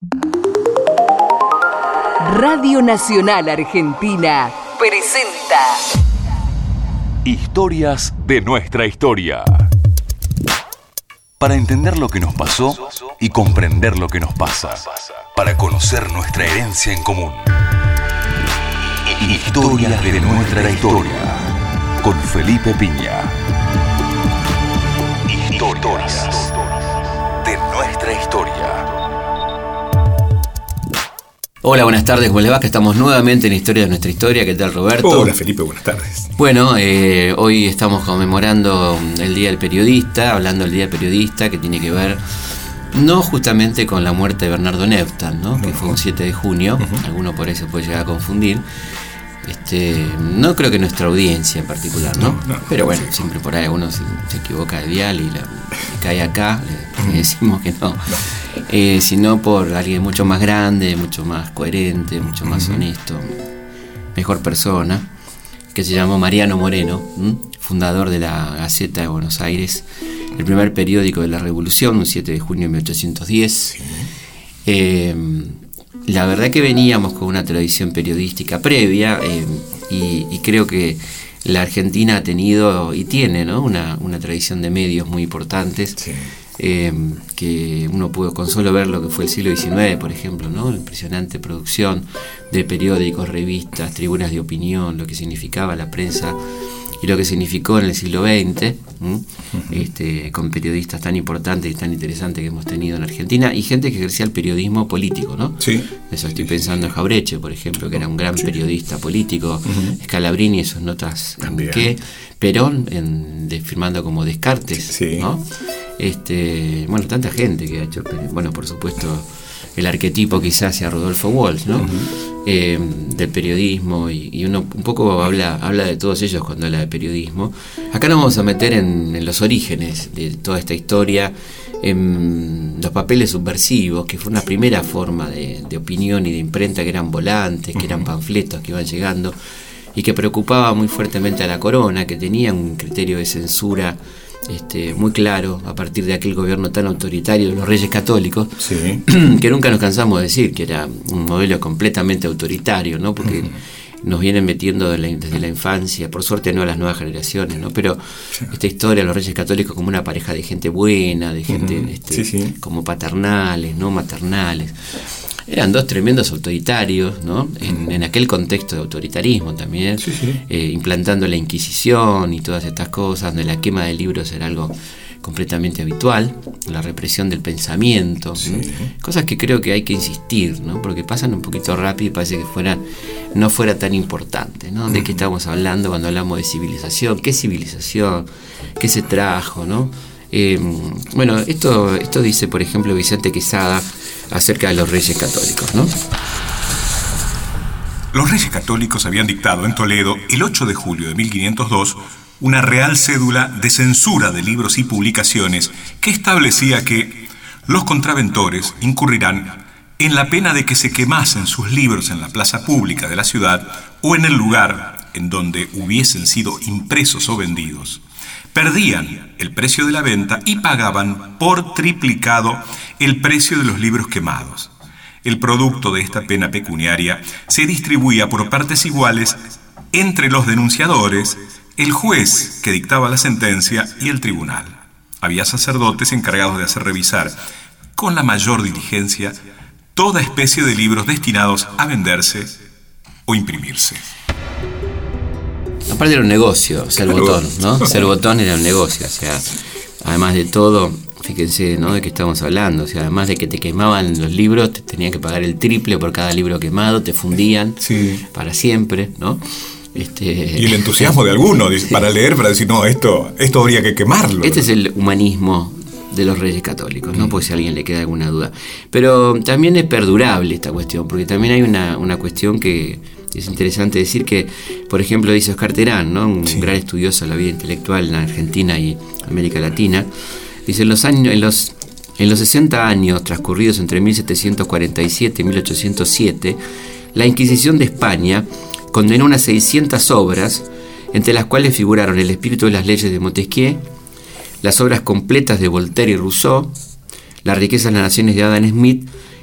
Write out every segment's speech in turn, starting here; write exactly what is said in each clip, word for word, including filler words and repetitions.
Radio Nacional Argentina presenta Historias de nuestra historia. Para entender lo que nos pasó y comprender lo que nos pasa. Para conocer nuestra herencia en común. Historias de nuestra historia. Con Felipe Piña. Historias de nuestra historia. Hola, buenas tardes, ¿cómo les va? Que estamos nuevamente en Historia de nuestra historia. ¿Qué tal, Roberto? Hola, Felipe, buenas tardes. Bueno, eh, hoy estamos conmemorando el Día del Periodista, hablando del Día del Periodista, que tiene que ver no justamente con la muerte de Bernardo Neustadt, ¿no? Que fue un siete de junio, uh-huh. Alguno por ahí se puede llegar a confundir. Este, no creo que nuestra audiencia en particular, ¿no? no, no Pero bueno, sí. Siempre por ahí uno se, se equivoca de dial y, la, y cae acá, le, le decimos que no. no. Eh, sino por alguien mucho más grande, mucho más coherente, mucho más uh-huh. honesto, mejor persona, que se llamó Mariano Moreno, ¿m? fundador de la Gaceta de Buenos Aires, el primer periódico de la Revolución, un siete de junio de mil ochocientos diez. Sí. Eh, la verdad que veníamos con una tradición periodística previa eh, y, y creo que la Argentina ha tenido y tiene, ¿no? una, una tradición de medios muy importantes. Sí. Eh, que uno pudo con solo ver lo que fue el siglo diecinueve, por ejemplo, ¿no? La impresionante producción de periódicos, revistas, tribunas de opinión, lo que significaba la prensa y lo que significó en el siglo veinte, uh-huh. este, con periodistas tan importantes y tan interesantes que hemos tenido en Argentina y gente que ejercía el periodismo político, ¿no? Sí. Eso estoy pensando en Jauretche, por ejemplo, que era un gran sí. periodista político, uh-huh. Scalabrini y sus notas en que Perón en, de, firmando como Descartes, sí. ¿no? Este, bueno, tanta gente que ha hecho, bueno, por supuesto, el arquetipo quizás sea Rodolfo Walsh, ¿no? Uh-huh. Eh, del periodismo y, y uno un poco habla, habla de todos ellos cuando habla de periodismo. Acá nos vamos a meter en, en los orígenes de toda esta historia, en los papeles subversivos, que fue una primera forma de, de opinión y de imprenta, que eran volantes, que eran panfletos que iban llegando y que preocupaba muy fuertemente a la corona, que tenía un criterio de censura Este, muy claro a partir de aquel gobierno tan autoritario de los Reyes Católicos, sí. que nunca nos cansamos de decir que era un modelo completamente autoritario, ¿no? Porque uh-huh. nos vienen metiendo de la, desde la infancia, por suerte no a las nuevas generaciones, ¿no? Pero sí. esta historia de los Reyes Católicos como una pareja de gente buena, de gente uh-huh. este, sí, sí. como paternales, no maternales. Eran dos tremendos autoritarios, ¿no? En, en aquel contexto de autoritarismo también, sí, sí. Eh, implantando la Inquisición y todas estas cosas, donde la quema de libros era algo completamente habitual, la represión del pensamiento, sí. cosas que creo que hay que insistir, ¿no? Porque pasan un poquito rápido y parece que fuera, no fuera tan importante, ¿no? ¿De qué estamos hablando cuando hablamos de civilización? ¿Qué civilización? ¿Qué se trajo, no? Eh, bueno, esto, esto dice, por ejemplo, Vicente Quesada acerca de los Reyes Católicos, ¿no? Los Reyes Católicos habían dictado en Toledo el ocho de julio de mil quinientos dos una real cédula de censura de libros y publicaciones que establecía que los contraventores incurrirán en la pena de que se quemasen sus libros en la plaza pública de la ciudad o en el lugar en donde hubiesen sido impresos o vendidos. Perdían el precio de la venta y pagaban por triplicado el precio de los libros quemados. El producto de esta pena pecuniaria se distribuía por partes iguales entre los denunciadores, el juez que dictaba la sentencia y el tribunal. Había sacerdotes encargados de hacer revisar con la mayor diligencia toda especie de libros destinados a venderse o imprimirse. Aparte era un negocio, ser botón, ¿no? Ser botón era un negocio, o sea, además de todo, fíjense, ¿no? De qué estamos hablando, o sea, además de que te quemaban los libros, te tenían que pagar el triple por cada libro quemado, te fundían sí. para siempre, ¿no? Este, y el entusiasmo de alguno sí. para leer, para decir, no, esto, esto habría que quemarlo. Este es el humanismo de los Reyes Católicos, ¿no? Mm. Por si a alguien le queda alguna duda. Pero también es perdurable esta cuestión, porque también hay una, una cuestión que es interesante decir que, por ejemplo, dice Oscar Terán, ¿no? Un sí. gran estudioso de la vida intelectual en Argentina y América Latina, dice, en los años, en los, en los sesenta años transcurridos entre mil setecientos cuarenta y siete y mil ochocientos siete, la Inquisición de España condenó unas seiscientas obras, entre las cuales figuraron El espíritu de las leyes de Montesquieu, las obras completas de Voltaire y Rousseau, Las riquezas de las naciones de Adam Smith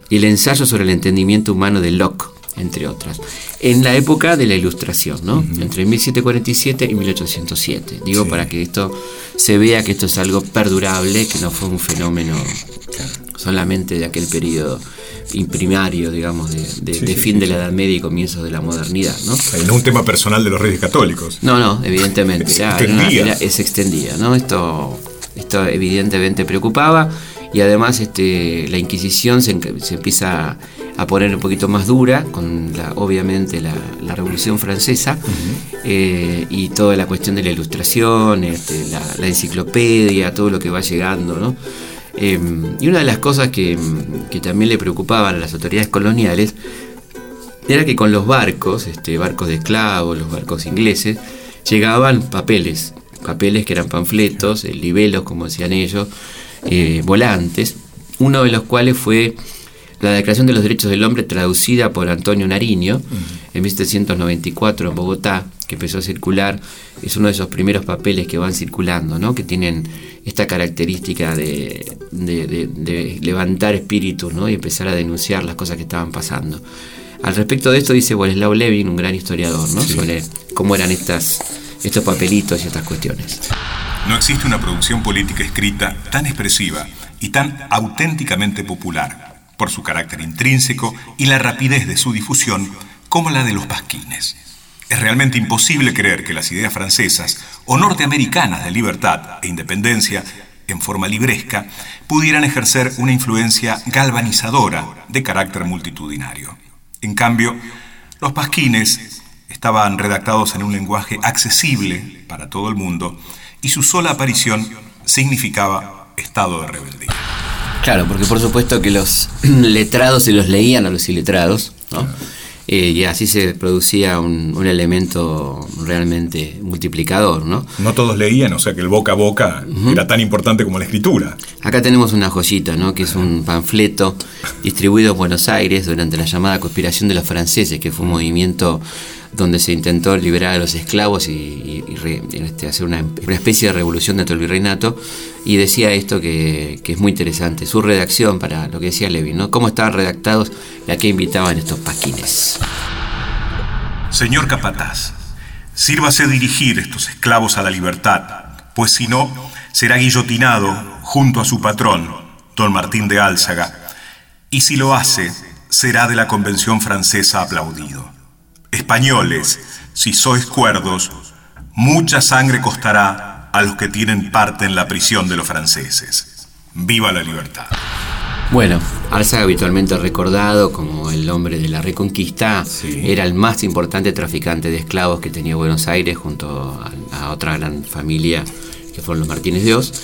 y el ensayo sobre el entendimiento humano de Locke, entre otras, en la época de la Ilustración, ¿no? Uh-huh. Entre mil setecientos cuarenta y siete y mil ochocientos siete. Digo, sí, para que esto se vea que esto es algo perdurable, que no fue un fenómeno solamente de aquel periodo imprimario, digamos, de, de, sí, de fin sí, de la Edad Media y comienzos de la modernidad, ¿no? Y no un tema personal de los Reyes Católicos. No, no, evidentemente. se era, extendía. Era, era, se extendía, ¿no? Esto, esto evidentemente preocupaba, y además este, la Inquisición se, se empieza a poner un poquito más dura con la, obviamente la, la Revolución Francesa, uh-huh. eh, y toda la cuestión de la Ilustración, este, la, la enciclopedia, todo lo que va llegando, ¿no? Eh, y una de las cosas que, que también le preocupaban a las autoridades coloniales era que con los barcos, este, barcos de esclavos, los barcos ingleses, llegaban papeles, papeles que eran panfletos, eh, libelos, como decían ellos, eh, volantes, uno de los cuales fue la Declaración de los Derechos del Hombre, traducida por Antonio Nariño, uh-huh. en mil setecientos noventa y cuatro en Bogotá, que empezó a circular. Es uno de esos primeros papeles que van circulando, ¿no? Que tienen esta característica de, de, de, de levantar espíritus, ¿no? Y empezar a denunciar las cosas que estaban pasando. Al respecto de esto dice Boleslao Levin, un gran historiador, ¿no? Sí. Sobre cómo eran estas, estos papelitos y estas cuestiones. No existe una producción política escrita tan expresiva y tan auténticamente popular, por su carácter intrínseco y la rapidez de su difusión, como la de los pasquines. Es realmente imposible creer que las ideas francesas o norteamericanas de libertad e independencia, en forma libresca, pudieran ejercer una influencia galvanizadora de carácter multitudinario. En cambio, los pasquines estaban redactados en un lenguaje accesible para todo el mundo y su sola aparición significaba estado de rebeldía. Claro, porque por supuesto que los letrados se los leían a los iletrados, ¿no? Claro. Eh, y así se producía un, un elemento realmente multiplicador, ¿no? No todos leían, o sea que el boca a boca uh-huh. era tan importante como la escritura. Acá tenemos una joyita, ¿no? Que es un panfleto distribuido en Buenos Aires durante la llamada Conspiración de los Franceses, que fue un movimiento donde se intentó liberar a los esclavos y, y, y re, este, hacer una, una especie de revolución dentro del virreinato, y decía esto que, que es muy interesante, su redacción, para lo que decía Levin, ¿no? Cómo estaban redactados y a qué invitaban estos pasquines. Señor capataz, sírvase dirigir estos esclavos a la libertad, pues si no, será guillotinado junto a su patrón, don Martín de Álzaga, y si lo hace, será de la Convención Francesa aplaudido. Españoles, si sois cuerdos, mucha sangre costará a los que tienen parte en la prisión de los franceses. ¡Viva la libertad! Bueno, Álzaga, habitualmente recordado como el hombre de la Reconquista, sí. era el más importante traficante de esclavos que tenía Buenos Aires, junto a, a otra gran familia que fueron los Martínez de Oz.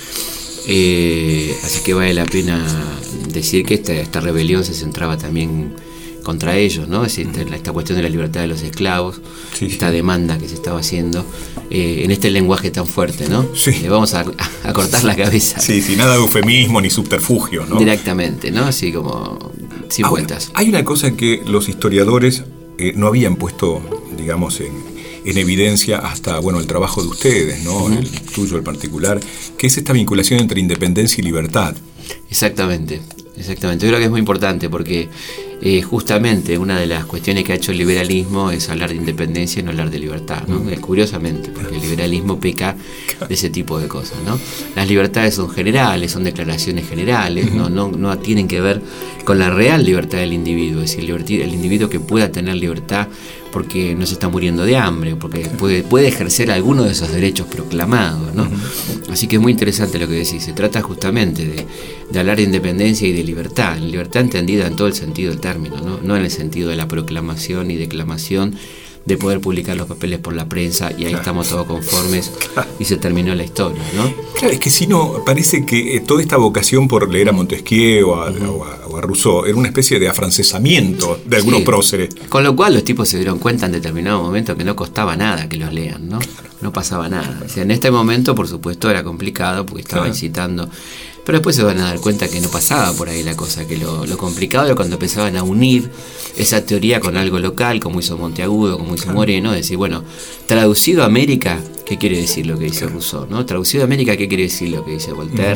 Eh, así que vale la pena decir que esta, esta rebelión se centraba también contra ellos, ¿no? Es decir, esta cuestión de la libertad de los esclavos, sí, esta sí. demanda que se estaba haciendo eh, en este lenguaje tan fuerte, ¿no? Sí. Le vamos a, a cortar la cabeza. Sí, sin nada de eufemismo ni subterfugio, ¿no? Directamente, ¿no? Así como sin Ahora, vueltas. Hay una cosa que los historiadores eh, no habían puesto, digamos, en, en evidencia hasta, bueno, el trabajo de ustedes, ¿no? Uh-huh. El tuyo en particular, que es esta vinculación entre independencia y libertad. Exactamente, exactamente. Yo creo que es muy importante porque eh, justamente una de las cuestiones que ha hecho el liberalismo es hablar de independencia y no hablar de libertad, ¿no? Mm. Curiosamente, porque el liberalismo peca de ese tipo de cosas, ¿no? Las libertades son generales, son declaraciones generales, mm. no, no, no tienen que ver con la real libertad del individuo, es decir, el, el individuo que pueda tener libertad porque no se está muriendo de hambre, porque puede, puede ejercer alguno de esos derechos proclamados, ¿no? Uh-huh. Así que es muy interesante lo que decís. Se trata justamente de, de hablar de independencia y de libertad, libertad entendida en todo el sentido del término, ¿no? No en el sentido de la proclamación y declamación de poder publicar los papeles por la prensa y ahí claro. estamos todos conformes claro. y se terminó la historia, ¿no? Claro, es que si no, parece que toda esta vocación por leer a Montesquieu o a, uh-huh. o a, o a Rousseau era una especie de afrancesamiento de algunos sí. próceres. Con lo cual los tipos se dieron cuenta en determinado momento que no costaba nada que los lean, ¿no? Claro. No pasaba nada. O sea, en este momento, por supuesto, era complicado porque estaba claro. incitando. Pero después se van a dar cuenta que no pasaba por ahí la cosa, que lo, lo complicado era cuando empezaban a unir esa teoría con algo local, como hizo Monteagudo, como hizo claro. Moreno, decir, bueno, traducido a América, ¿qué quiere decir lo que dice claro. Rousseau? ¿No? Traducido a América, ¿qué quiere decir lo que dice Voltaire? Uh-huh.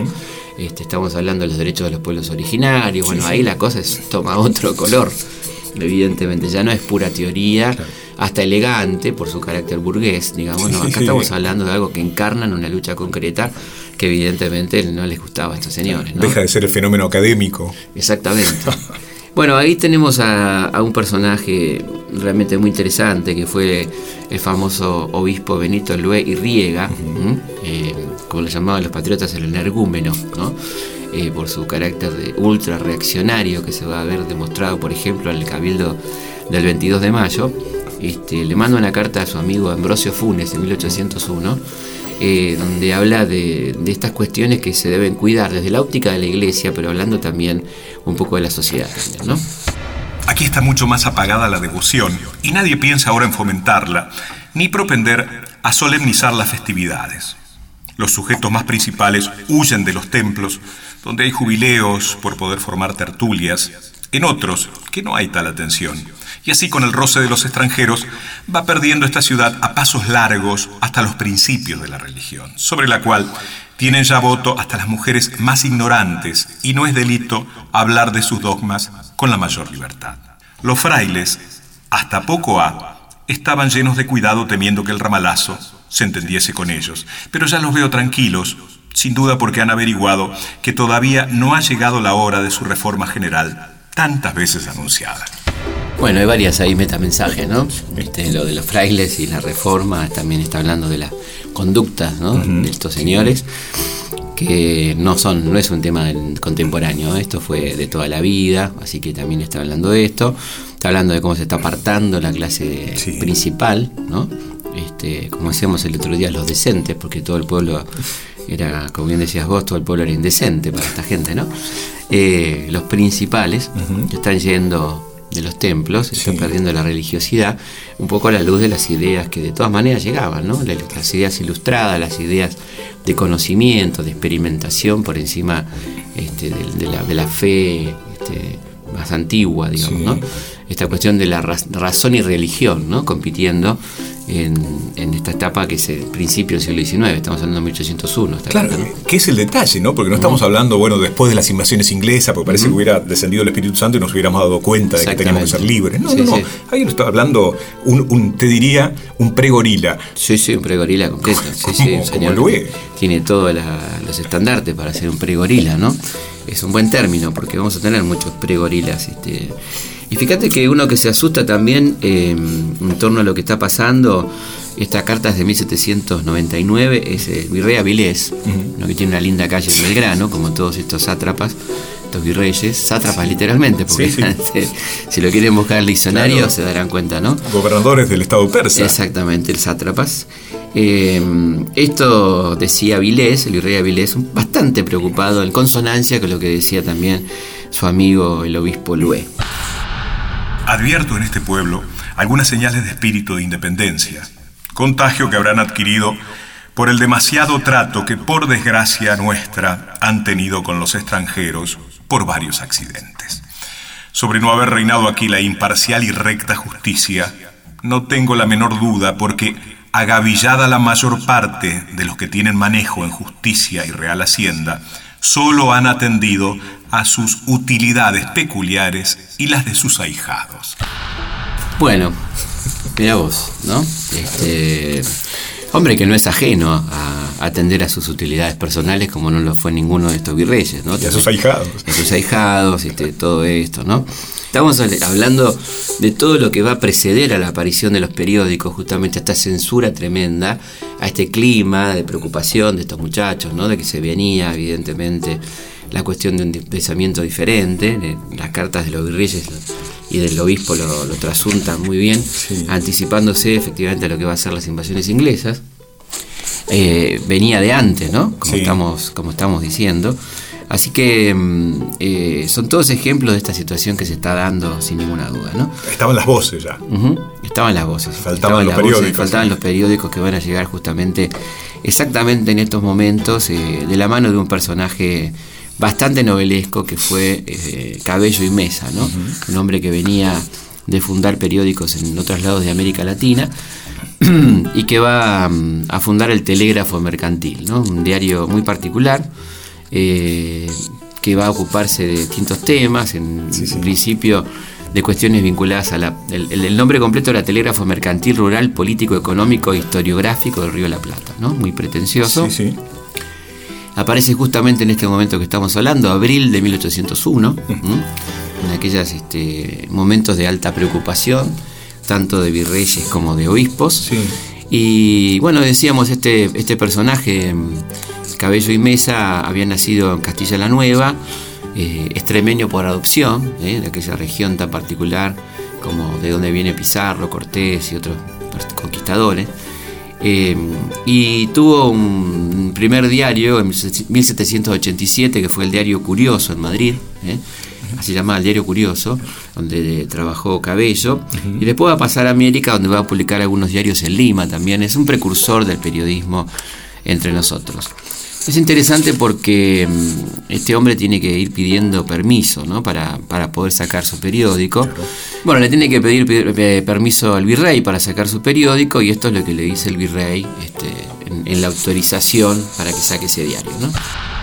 este, estamos hablando de los derechos de los pueblos originarios, bueno, sí, sí. ahí la cosa es, toma otro color, evidentemente, ya no es pura teoría, claro. hasta elegante por su carácter burgués, digamos, no, acá sí, estamos sí. hablando de algo que encarnan una lucha concreta que evidentemente no les gustaba a estos señores, ¿no? Deja de ser el fenómeno académico. Exactamente. Bueno, ahí tenemos a, a un personaje realmente muy interesante, que fue el famoso obispo Benito Lué y Riega, uh-huh. eh, como lo llamaban los patriotas, el energúmeno, ¿no? Eh, por su carácter de ultra reaccionario, que se va a ver demostrado, por ejemplo, en el Cabildo del veintidós de mayo. Este, le manda una carta a su amigo Ambrosio Funes en mil ochocientos uno, eh, donde habla de, de estas cuestiones que se deben cuidar desde la óptica de la Iglesia, pero hablando también un poco de la sociedad también, ¿no? Aquí está mucho más apagada la devoción y nadie piensa ahora en fomentarla, ni propender a solemnizar las festividades. Los sujetos más principales huyen de los templos, donde hay jubileos por poder formar tertulias, en otros que no hay tal atención. Y así, con el roce de los extranjeros, va perdiendo esta ciudad a pasos largos hasta los principios de la religión, sobre la cual tienen ya voto hasta las mujeres más ignorantes, y no es delito hablar de sus dogmas con la mayor libertad. Los frailes, hasta poco ha, estaban llenos de cuidado, temiendo que el ramalazo se entendiese con ellos, pero ya los veo tranquilos, sin duda porque han averiguado que todavía no ha llegado la hora de su reforma general, tantas veces anunciada. Bueno, hay varias ahí metamensajes, ¿no? Este, lo de los frailes y la reforma, también está hablando de las conductas, ¿no? Uh-huh. De estos señores, que no son, no es un tema contemporáneo, ¿eh? Esto fue de toda la vida, así que también está hablando de esto, está hablando de cómo se está apartando la clase sí. principal, ¿no? Este, como decíamos el otro día, los decentes, porque todo el pueblo era, como bien decías vos, todo el pueblo era indecente para esta gente, ¿no? Eh, los principales uh-huh. que están yendo de los templos, se sí. está perdiendo la religiosidad, un poco a la luz de las ideas que de todas maneras llegaban, ¿no? Las ideas ilustradas, las ideas de conocimiento, de experimentación por encima este, de, de, la, de la fe este, más antigua, digamos, sí. ¿no? Esta cuestión de la raz- razón y religión, ¿no? Compitiendo en, en esta etapa que es el principio del siglo diecinueve, estamos hablando de mil ochocientos uno. Claro, cuenta, ¿no? que es el detalle, ¿no? Porque no estamos uh-huh. hablando, bueno, después de las invasiones inglesas, porque parece uh-huh. que hubiera descendido el Espíritu Santo y nos hubiéramos dado cuenta de que teníamos que ser libres. No, sí, no, no. Sí. Ahí nos está hablando, un, un, te diría, un pregorila. Sí, sí, un pregorila completo. Sí, sí, un señor que tiene todos los estandartes para ser un pregorila, ¿no? Es un buen término, porque vamos a tener muchos pregorilas, este... Y fíjate que uno que se asusta también eh, en torno a lo que está pasando, esta carta es de mil setecientos noventa y nueve, es el virrey Avilés, uh-huh. ¿no? Que tiene una linda calle en Belgrano, como todos estos sátrapas, estos virreyes, sátrapas sí. literalmente, porque sí, sí. si lo quieren buscar en el diccionario claro. se darán cuenta, ¿no? Gobernadores del estado persa. Exactamente, el sátrapas. Eh, esto decía Avilés, el virrey Avilés, bastante preocupado, en consonancia con lo que decía también su amigo el obispo Lué. Advierto en este pueblo algunas señales de espíritu de independencia, contagio que habrán adquirido por el demasiado trato que por desgracia nuestra han tenido con los extranjeros por varios accidentes. Sobre no haber reinado aquí la imparcial y recta justicia, no tengo la menor duda, porque agavillada la mayor parte de los que tienen manejo en justicia y real hacienda, solo han atendido a sus utilidades peculiares y las de sus ahijados. Bueno, mira vos, ¿no? Este, hombre que no es ajeno a atender a sus utilidades personales, como no lo fue ninguno de estos virreyes, ¿no? Y a sus ahijados. A sus ahijados, este, todo esto, ¿no? Estamos hablando de todo lo que va a preceder a la aparición de los periódicos, justamente a esta censura tremenda, a este clima de preocupación de estos muchachos, ¿no? De que se venía, evidentemente, la cuestión de un pensamiento diferente. Las cartas de los virreyes y del obispo lo, lo trasuntan muy bien, sí. anticipándose efectivamente a lo que va a ser las invasiones inglesas. Eh, venía de antes, ¿no? Como, sí. estamos, como estamos diciendo. Así que eh, son todos ejemplos de esta situación que se está dando sin ninguna duda, ¿no? Estaban las voces ya. Uh-huh. Estaban las voces. Faltaban estaban los las periódicos. Voces, faltaban sí. los periódicos que van a llegar justamente, exactamente en estos momentos, eh, de la mano de un personaje bastante novelesco que fue eh, Cabello y Mesa, ¿no? Uh-huh. Un hombre que venía de fundar periódicos en otros lados de América Latina y que va a fundar el Telégrafo Mercantil, ¿no? Un diario muy particular, eh, que va a ocuparse de distintos temas, en sí, sí. principio de cuestiones vinculadas a la... El, el nombre completo era Telégrafo Mercantil Rural, Político, Económico e Historiográfico del Río de la Plata, ¿no? Muy pretencioso. Sí, sí. Aparece justamente en este momento que estamos hablando, abril de mil ochocientos uno, ¿m? en aquellos este, momentos de alta preocupación, tanto de virreyes como de obispos. Sí. Y bueno, decíamos, este, este personaje, Cabello y Mesa, había nacido en Castilla la Nueva, eh, extremeño por adopción, eh, de aquella región tan particular como de donde viene Pizarro, Cortés y otros conquistadores. Eh, y tuvo un primer diario en mil setecientos ochenta y siete, que fue el Diario Curioso en Madrid, eh, así llamaba el Diario Curioso, donde trabajó Cabello, uh-huh. y después va a pasar a América, donde va a publicar algunos diarios en Lima también. Es un precursor del periodismo entre nosotros. Es interesante porque este hombre tiene que ir pidiendo permiso, ¿no? para, para poder sacar su periódico. Claro. Bueno, le tiene que pedir, pedir permiso al virrey para sacar su periódico, y esto es lo que le dice el virrey este, en, en la autorización para que saque ese diario, ¿no?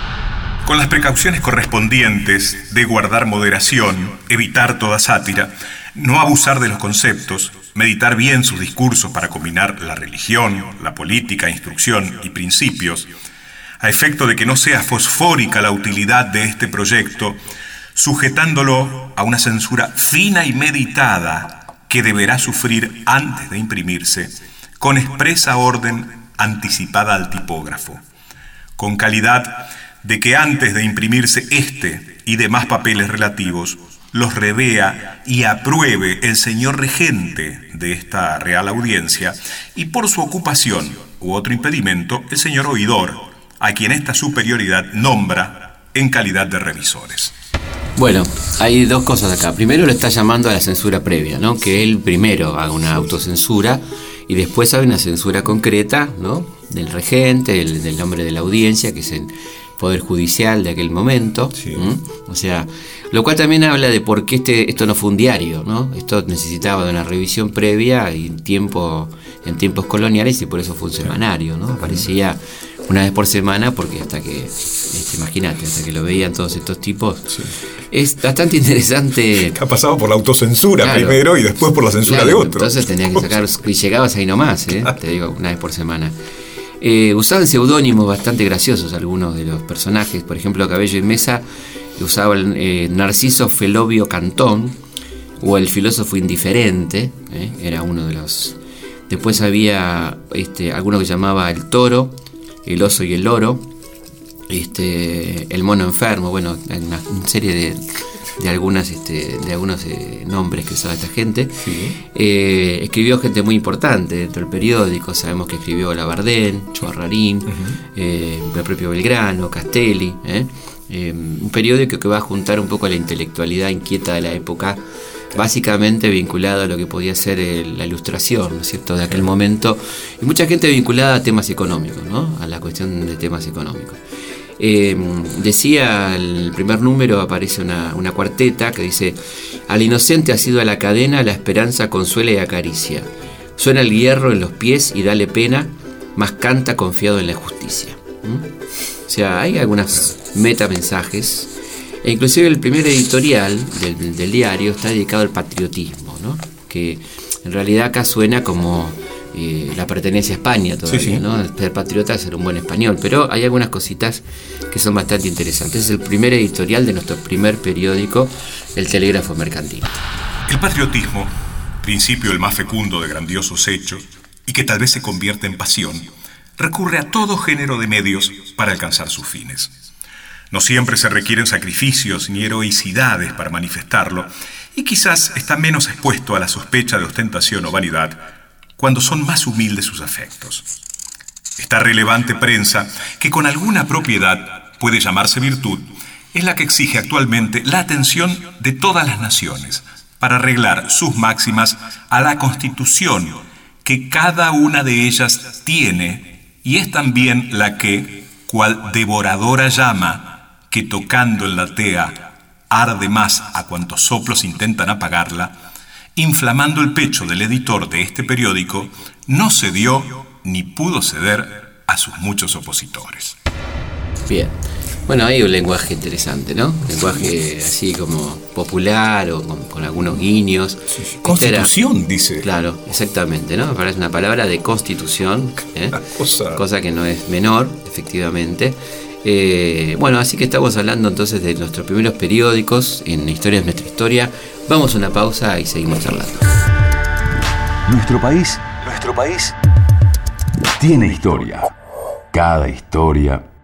Con las precauciones correspondientes de guardar moderación, evitar toda sátira, no abusar de los conceptos, meditar bien sus discursos para combinar la religión, la política, instrucción y principios, a efecto de que no sea fosfórica la utilidad de este proyecto, sujetándolo a una censura fina y meditada que deberá sufrir antes de imprimirse, con expresa orden anticipada al tipógrafo, con calidad de que antes de imprimirse este y demás papeles relativos, los revea y apruebe el señor regente de esta real audiencia, y por su ocupación u otro impedimento, el señor oidor, a quien esta superioridad nombra en calidad de revisores. Bueno, hay dos cosas acá. Primero lo está llamando a la censura previa, ¿no? Que él primero haga una autocensura y después haga una censura concreta, ¿no? Del regente, el, del nombre de la audiencia, que es el Poder Judicial de aquel momento. Sí. ¿Mm? O sea, lo cual también habla de por qué este, esto no fue un diario, ¿no? Esto necesitaba de una revisión previa y en, tiempo, en tiempos coloniales, y por eso fue un semanario, ¿no? Aparecía una vez por semana, porque hasta que, este, imagínate, hasta que lo veían todos estos tipos. Sí. Es bastante interesante. Ha pasado por la autocensura, claro, primero, y después por la censura, claro, de otro. Entonces tenías que sacar, y llegabas ahí nomás, ¿eh? Te digo, una vez por semana. Eh, usaban seudónimos bastante graciosos algunos de los personajes. Por ejemplo, Cabello y Mesa usaban eh, Narciso Felobio Cantón, o el filósofo indiferente, ¿eh? Era uno de los. Después había este, alguno que llamaba el toro, el oso y el loro, este, el mono enfermo. Bueno, hay una, una serie de, de algunas este, de algunos eh, nombres que usaba esta gente. Sí. Eh, escribió gente muy importante dentro del periódico. Sabemos que escribió Labardén, Chuarrarín, uh-huh. eh, el propio Belgrano, Castelli, ¿eh? Eh, un periódico que va a juntar un poco la intelectualidad inquieta de la época, básicamente vinculado a lo que podía ser el, la ilustración, ¿no es cierto?, de aquel momento, y mucha gente vinculada a temas económicos, ¿no?, a la cuestión de temas económicos. Eh, decía, el primer número aparece una, una cuarteta que dice: al inocente ha sido a la cadena, la esperanza consuela y acaricia, suena el hierro en los pies y dale pena, mas canta confiado en la justicia. ¿Mm? O sea, hay algunos metamensajes. E inclusive el primer editorial del, del diario está dedicado al patriotismo, ¿no? Que en realidad acá suena como eh, la pertenencia a España todavía, sí, sí. ¿no? Ser patriota es ser un buen español, pero hay algunas cositas que son bastante interesantes. Es el primer editorial de nuestro primer periódico, el Telégrafo Mercantil. El patriotismo, principio el más fecundo de grandiosos hechos, y que tal vez se convierte en pasión, recurre a todo género de medios para alcanzar sus fines. No siempre se requieren sacrificios ni heroicidades para manifestarlo, y quizás está menos expuesto a la sospecha de ostentación o vanidad cuando son más humildes sus afectos. Esta relevante prensa, que con alguna propiedad puede llamarse virtud, es la que exige actualmente la atención de todas las naciones para arreglar sus máximas a la Constitución que cada una de ellas tiene, y es también la que, cual devoradora llama, que tocando en la tea arde más a cuantos soplos intentan apagarla, inflamando el pecho del editor de este periódico, no cedió ni pudo ceder a sus muchos opositores. Bien, Bueno, hay un lenguaje interesante, ¿no? Un lenguaje así como popular o con, con algunos guiños. Sí, sí. Constitución, era, dice. Claro, exactamente, ¿no? Me parece una palabra de constitución, ¿eh? cosa. cosa que no es menor, efectivamente. Eh, bueno, así que estamos hablando entonces de nuestros primeros periódicos en Historia es nuestra historia. Vamos a una pausa y seguimos charlando. Nuestro país, nuestro país tiene historia. Cada historia